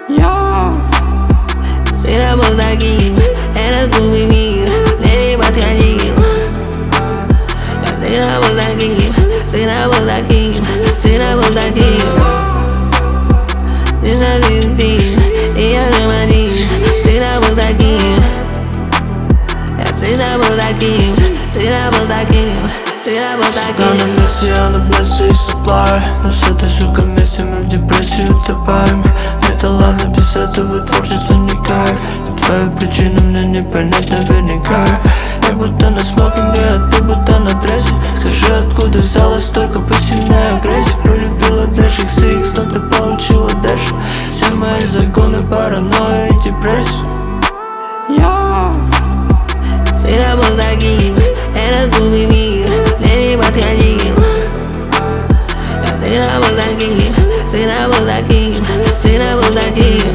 Я всегда был таким, этот глупый мир мне не подходил. Я всегда был таким, всегда был таким, всегда был таким. Ты на жизнь фильм, и я же один, всегда был таким. Я всегда был таким, всегда был таким, всегда был таким. На месте я на блессе и supply, но с этой сукой вместе мы в депрессию утопаем. Это ладно, без этого творчество не кайф. Твоя причина мне не понять наверняка. Я будто на смокинге, а ты будто на дрессе. Скажи, откуда взялась столько пассивной агрессии? Полюбила Dash XX, но ты получила Dash. Все мои законы, паранойя и депрессия. Я всегда был таким, этот глупый мир мне не подходил. Я всегда был таким, всегда был таким, всегда был таким.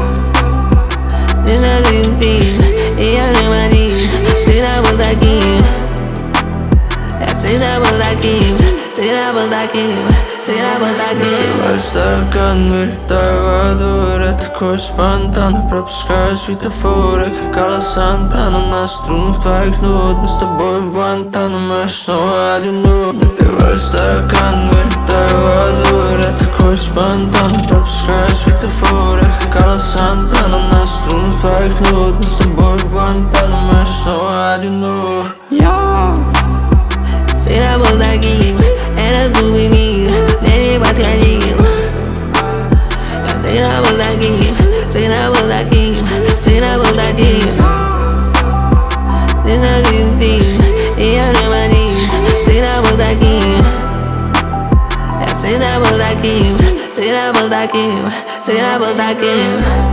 Ты на жизнь фильм, и я же один, всегда был таким. Я всегда был таким, всегда был таким, всегда был таким. Открываю стакан, вылетаю во двор. Я такой спонтанно пропускаю светофоры. Карла Сантана на струнах твоих нот. Мы с тобой в Гуантанамо, снова одинок. Допиваю стакан, вылетаю во двор. Я такой спонтанно пропускаю светофоры. Карла Сантана на струнах твоих нот. Мы с тобой в Гуантанамо, снова одинок. Я всегда был таким, этот глупый мир мне не подходил. Я всегда был таким, всегда был таким, всегда был таким. Ты на жизнь фильм, и я же один, всегда был таким. Я всегда был таким, всегда был таким, всегда был таким.